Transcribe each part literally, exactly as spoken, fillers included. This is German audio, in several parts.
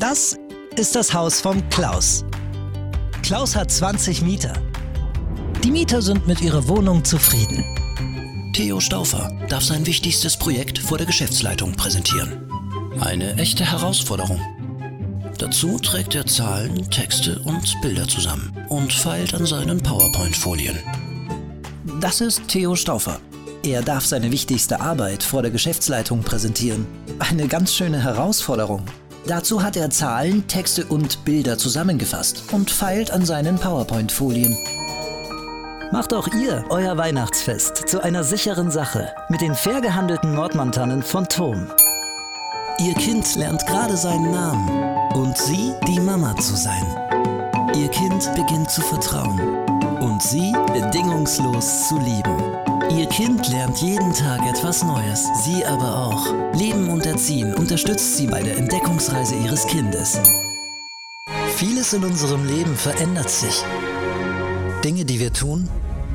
Das ist das Haus von Klaus. Klaus hat zwanzig Mieter. Die Mieter sind mit ihrer Wohnung zufrieden. Theo Stauffer darf sein wichtigstes Projekt vor der Geschäftsleitung präsentieren. Eine echte Herausforderung. Dazu trägt er Zahlen, Texte und Bilder zusammen und feilt an seinen PowerPoint-Folien. Das ist Theo Stauffer. Er darf seine wichtigste Arbeit vor der Geschäftsleitung präsentieren. Eine ganz schöne Herausforderung. Dazu hat er Zahlen, Texte und Bilder zusammengefasst und feilt an seinen PowerPoint-Folien. Macht auch ihr euer Weihnachtsfest zu einer sicheren Sache mit den fair gehandelten Nordmann-Tannen von Thom. Ihr Kind lernt gerade seinen Namen und Sie, die Mama zu sein. Ihr Kind beginnt zu vertrauen und Sie bedingungslos zu lieben. Ihr Kind lernt jeden Tag etwas Neues, Sie aber auch. Leben und Erziehen unterstützt Sie bei der Entdeckungsreise Ihres Kindes. Vieles in unserem Leben verändert sich. Dinge, die wir tun,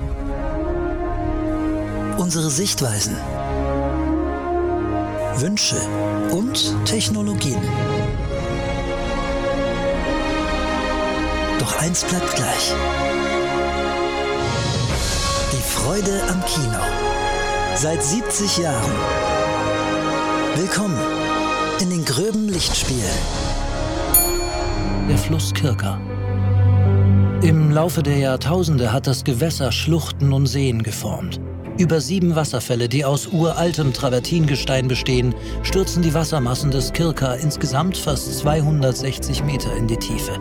unsere Sichtweisen, Wünsche und Technologien. Doch eins bleibt gleich. Die Freude am Kino. Seit siebzig Jahren. Willkommen in den Gröben Lichtspielen. Der Fluss Kirka. Im Laufe der Jahrtausende hat das Gewässer Schluchten und Seen geformt. Über sieben Wasserfälle, die aus uraltem Travertingestein bestehen, stürzen die Wassermassen des Kirka insgesamt fast zweihundertsechzig Meter in die Tiefe.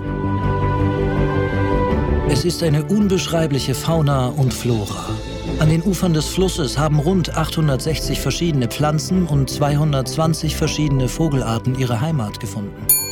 Es ist eine unbeschreibliche Fauna und Flora. An den Ufern des Flusses haben rund achthundertsechzig verschiedene Pflanzen und zweihundertzwanzig verschiedene Vogelarten ihre Heimat gefunden.